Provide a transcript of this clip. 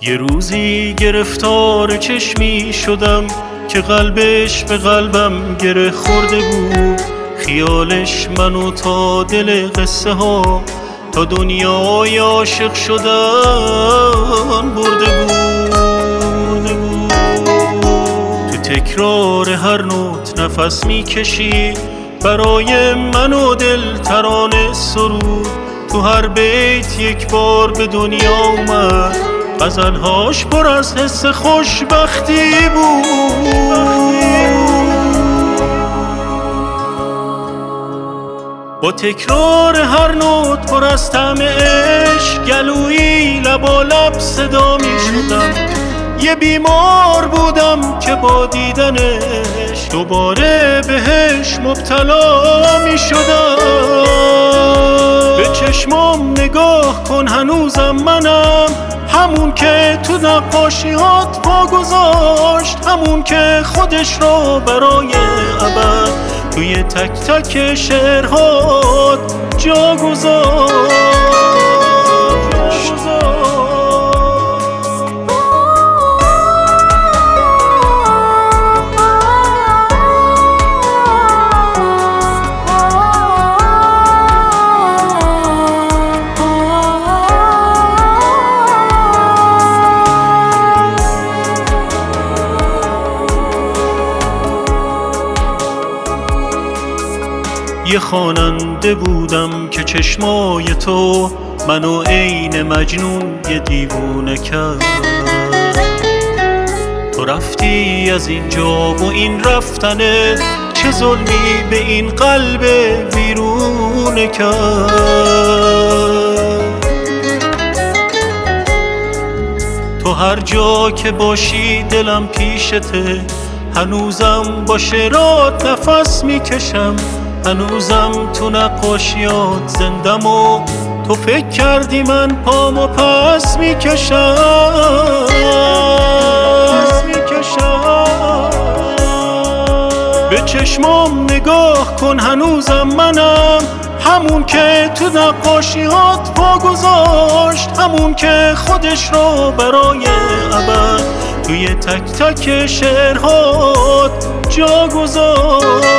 یه روزی گرفتار چشمی شدم که قلبش به قلبم گره خورده بود. خیالش منو تا دل قصه ها، تا دنیای عاشق شدن برده بود. تو تکرار هر نوت نفس میکشی، برای من و دل ترانه سرود. تو هر بیت یک بار به دنیا اومد، غزلهاش پر از حس خوشبختی بود. با تکرار هر نوت پر از طعم عشق، گلویی لبالب صدا می شدم. یه بیمار بودم که با دیدنش دوباره بهش مبتلا می شدم. به چشمام نگاه کن هنوزم منم، همون که تو نقاشیات پا گذاشت، همون که خودش رو برای ابد توی تک تک شعرهات جا گذاشت. یه خواننده بودم که چشمای تو منو عین مجنون یه دیوونه کرد. تو رفتی از اینجا و این رفتنه چه ظلمی به این قلب ویرونه کرد. تو هر جا که باشی دلم پیشته، هنوزم با شعرات نفس میکشم، هنوزم تو نقاشیات زندم و تو فکر کردی من پامو پس میکشم. به چشمام نگاه کن هنوزم منم، همون که تو نقاشیات پا گذاشت، همون که خودش رو برای ابد توی تک تک شعرهات جا گذاشت.